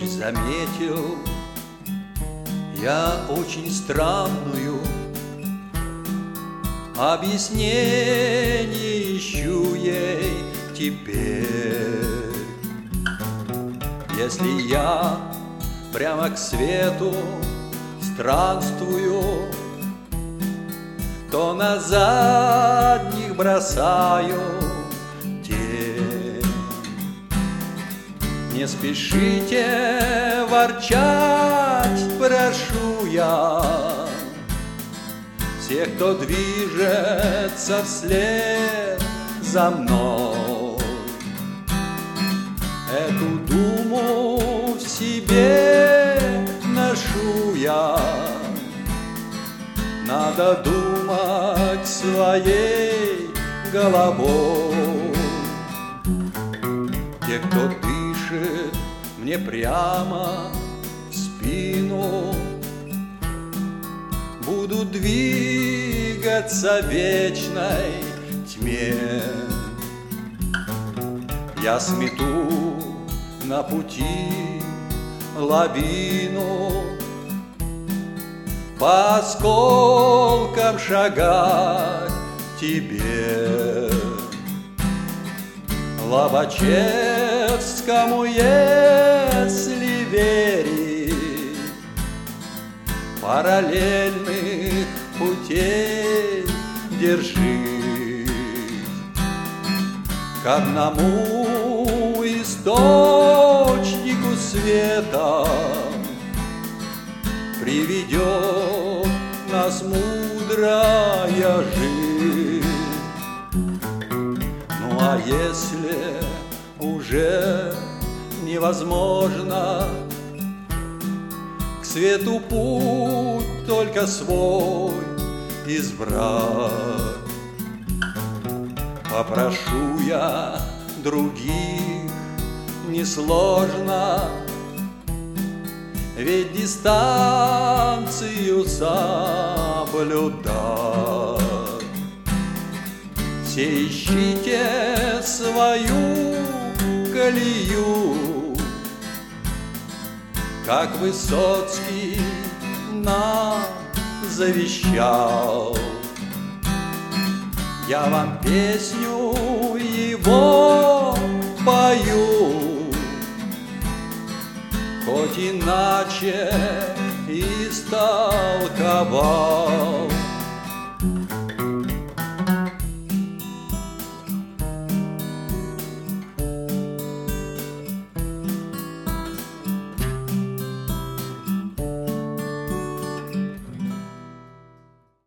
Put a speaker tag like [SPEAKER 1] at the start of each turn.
[SPEAKER 1] заметил я очень странную, объяснение ищу ей теперь. Если я прямо к свету странствую, то на задних бросаю тень. Не спешите ворчать, прошу я всех, кто движется вслед за мной. Эту думу в себе ношу я, надо думать своей головой. Те, кто дышит мне прямо в спину, будут двигаться в вечной тьме. Я смету на пути лавину, по осколкам шагать тебе. Лобачевскому, если верить, параллельных путей держись. К одному источнику света приведет нас мудрая жизнь. Ну а если уже невозможно к свету путь только свой избрать, попрошу я других несложно, ведь дистанцию соблюдать. Все ищите свою колею, как Высоцкий нам завещал. Я вам песню его пою, хоть иначе истолковал.